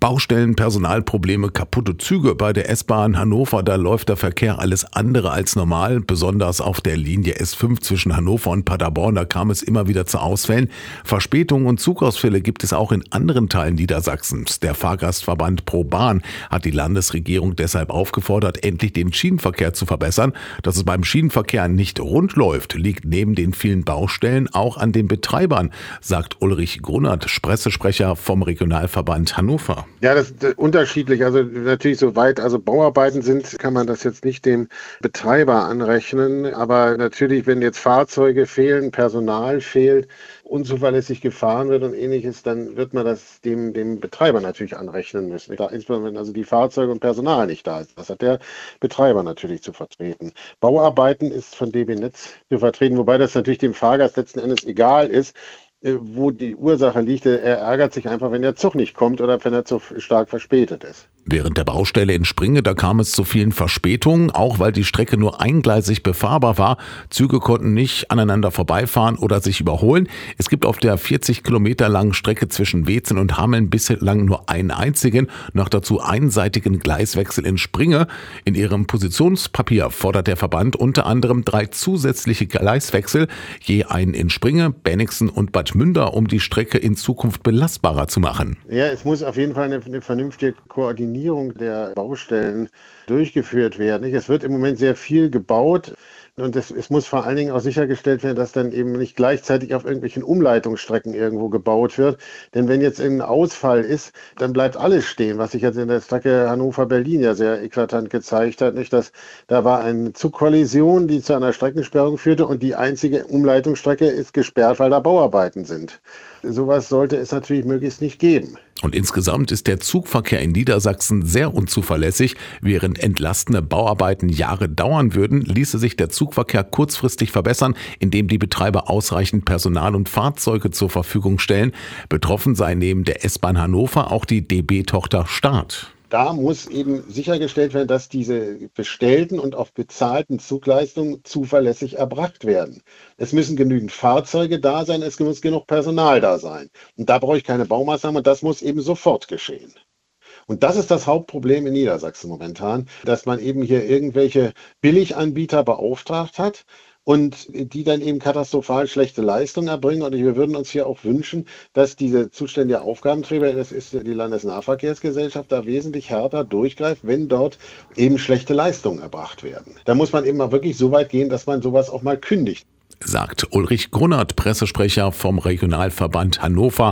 Baustellen, Personalprobleme, kaputte Züge bei der S-Bahn Hannover, da läuft der Verkehr alles andere als normal. Besonders auf der Linie S5 zwischen Hannover und Paderborn, da kam es immer wieder zu Ausfällen. Verspätungen und Zugausfälle gibt es auch in anderen Teilen Niedersachsens. Der Fahrgastverband ProBahn hat die Landesregierung deshalb aufgefordert, endlich den Schienenverkehr zu verbessern. Dass es beim Schienenverkehr nicht rund läuft, liegt neben den vielen Baustellen auch an den Betreibern, sagt Ulrich Grunnert, Pressesprecher vom Regionalverband Hannover. Ja, das ist unterschiedlich. Also natürlich, soweit Bauarbeiten sind, kann man das jetzt nicht dem Betreiber anrechnen. Aber natürlich, wenn jetzt Fahrzeuge fehlen, Personal fehlt, unzuverlässig gefahren wird und ähnliches, dann wird man das dem Betreiber natürlich anrechnen müssen. Insbesondere wenn also die Fahrzeuge und Personal nicht da ist. Das hat der Betreiber natürlich zu vertreten. Bauarbeiten ist von DB Netz zu vertreten, wobei das natürlich dem Fahrgast letzten Endes egal ist, wo die Ursache liegt. Er ärgert sich einfach, wenn der Zug nicht kommt oder wenn er zu stark verspätet ist. Während der Baustelle in Springe, da kam es zu vielen Verspätungen, auch weil die Strecke nur eingleisig befahrbar war. Züge konnten nicht aneinander vorbeifahren oder sich überholen. Es gibt auf der 40 Kilometer langen Strecke zwischen Wetzen und Hameln bislang nur einen einzigen, noch dazu einseitigen Gleiswechsel in Springe. In ihrem Positionspapier fordert der Verband unter anderem 3 zusätzliche Gleiswechsel, je einen in Springe, Bennigsen und Bad Münder, um die Strecke in Zukunft belastbarer zu machen. Ja, es muss auf jeden Fall eine vernünftige Koordinierung der Baustellen durchgeführt werden. Es wird im Moment sehr viel gebaut und es muss vor allen Dingen auch sichergestellt werden, dass dann eben nicht gleichzeitig auf irgendwelchen Umleitungsstrecken irgendwo gebaut wird. Denn wenn jetzt ein Ausfall ist, dann bleibt alles stehen, was sich jetzt in der Strecke Hannover-Berlin ja sehr eklatant gezeigt hat. Da war eine Zugkollision, die zu einer Streckensperrung führte und die einzige Umleitungsstrecke ist gesperrt, weil da Bauarbeiten sind. Sowas sollte es natürlich möglichst nicht geben. Und insgesamt ist der Zugverkehr in Niedersachsen sehr unzuverlässig. Während entlastende Bauarbeiten Jahre dauern würden, ließe sich der Zugverkehr kurzfristig verbessern, indem die Betreiber ausreichend Personal und Fahrzeuge zur Verfügung stellen. Betroffen sei neben der S-Bahn Hannover auch die DB-Tochter Start. Da muss eben sichergestellt werden, dass diese bestellten und auch bezahlten Zugleistungen zuverlässig erbracht werden. Es müssen genügend Fahrzeuge da sein, es muss genug Personal da sein. Und da brauche ich keine Baumaßnahmen und das muss eben sofort geschehen. Und das ist das Hauptproblem in Niedersachsen momentan, dass man eben hier irgendwelche Billiganbieter beauftragt hat und die dann eben katastrophal schlechte Leistungen erbringen. Und wir würden uns hier auch wünschen, dass diese zuständige Aufgabenträger, das ist die Landesnahverkehrsgesellschaft, da wesentlich härter durchgreift, wenn dort eben schlechte Leistungen erbracht werden. Da muss man eben mal wirklich so weit gehen, dass man sowas auch mal kündigt. Sagt Ulrich Grunnert, Pressesprecher vom Regionalverband Hannover.